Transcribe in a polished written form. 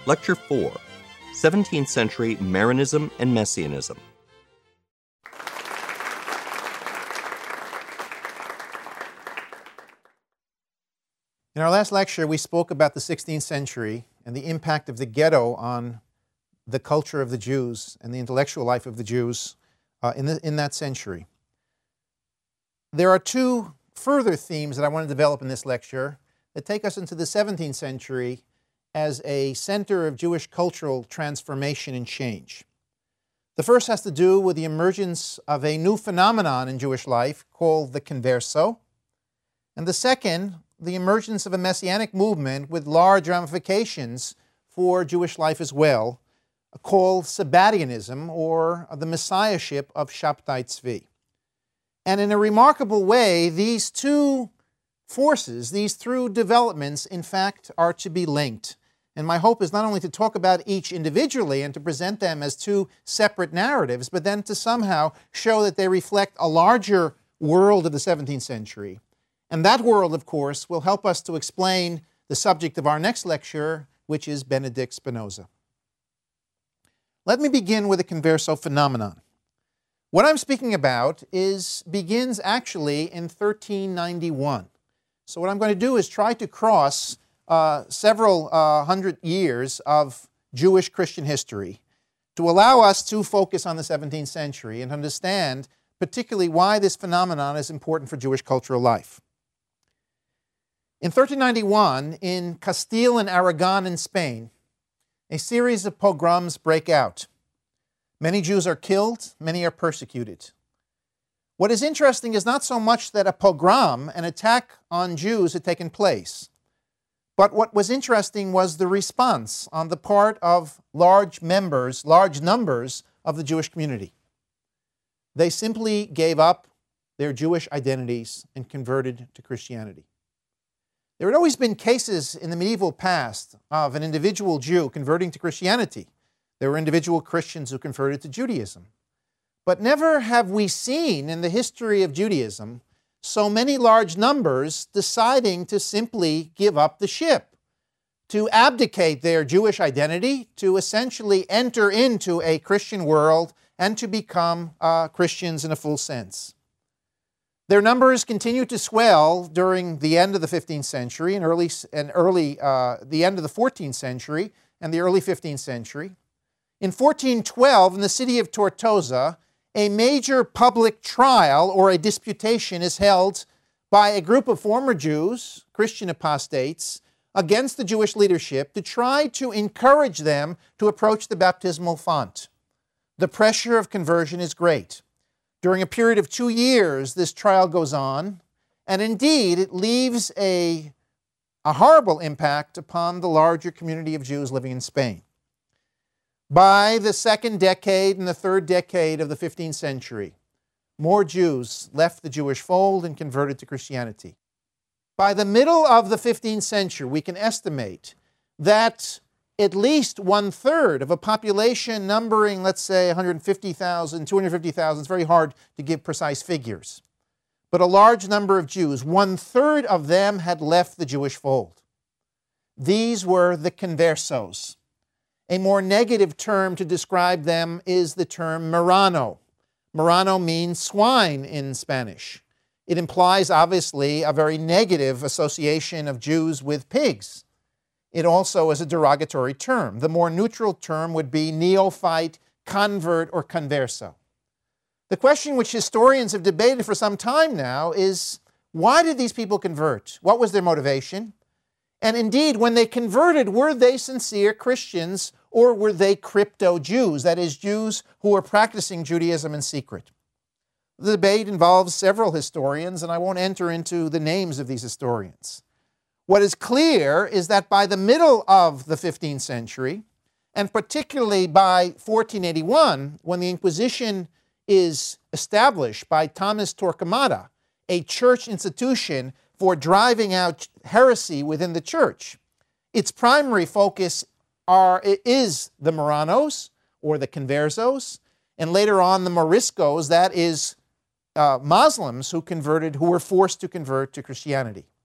Lecture 4, 17th Century Marianism and Messianism. In our last lecture, we spoke about the 16th century and the impact of the ghetto on the culture of the Jews and the intellectual life of the Jews in that century. There are two further themes that I want to develop in this lecture that take us into the 17th century as a center of Jewish cultural transformation and change. The first has to do with the emergence of a new phenomenon in Jewish life called the converso, and the second, the emergence of a messianic movement with large ramifications for Jewish life as well, called Sabbatianism, or the messiahship of Shabtai Tzvi. And in a remarkable way, these two forces, these two developments, in fact, are to be linked. And my hope is not only to talk about each individually and to present them as two separate narratives, but then to somehow show that they reflect a larger world of the 17th century. And that world, of course, will help us to explain the subject of our next lecture, which is Benedict Spinoza. Let me begin with the converso phenomenon. What I'm speaking about begins actually in 1391. So what I'm going to do is try to cross several hundred years of Jewish Christian history to allow us to focus on the 17th century and understand particularly why this phenomenon is important for Jewish cultural life. In 1391, in Castile and Aragon in Spain, a series of pogroms break out. Many Jews are killed, many are persecuted. What is interesting is not so much that a pogrom, an attack on Jews, had taken place, but what was interesting was the response on the part of large numbers of the Jewish community. They simply gave up their Jewish identities and converted to Christianity. There had always been cases in the medieval past of an individual Jew converting to Christianity. There were individual Christians who converted to Judaism. But never have we seen in the history of Judaism so many large numbers deciding to simply give up the ship, to abdicate their Jewish identity, to essentially enter into a Christian world and to become Christians in a full sense. Their numbers continued to swell during the end of the 15th century and the end of the 14th century and the early 15th century. In 1412, in the city of Tortosa, a major public trial or a disputation is held by a group of former Jews, Christian apostates, against the Jewish leadership to try to encourage them to approach the baptismal font. The pressure of conversion is great. During a period of 2 years, this trial goes on, and indeed it leaves a horrible impact upon the larger community of Jews living in Spain. By the second decade and the third decade of the 15th century, more Jews left the Jewish fold and converted to Christianity. By the middle of the 15th century, we can estimate that at least 1/3 of a population numbering, let's say, 150,000, 250,000, it's very hard to give precise figures, but a large number of Jews, 1/3 of them had left the Jewish fold. These were the conversos. A more negative term to describe them is the term marrano. Marrano means swine in Spanish. It implies, obviously, a very negative association of Jews with pigs. It also is a derogatory term. The more neutral term would be neophyte, convert, or converso. The question which historians have debated for some time now is, why did these people convert? What was their motivation? And indeed, when they converted, were they sincere Christians or were they crypto-Jews, that is, Jews who were practicing Judaism in secret? The debate involves several historians, and I won't enter into the names of these historians. What is clear is that by the middle of the 15th century, and particularly by 1481, when the Inquisition is established by Thomas Torquemada, a church institution for driving out heresy within the church, its primary focus is the Marranos, or the Conversos, and later on the Moriscos, that is Muslims who were forced to convert to Christianity.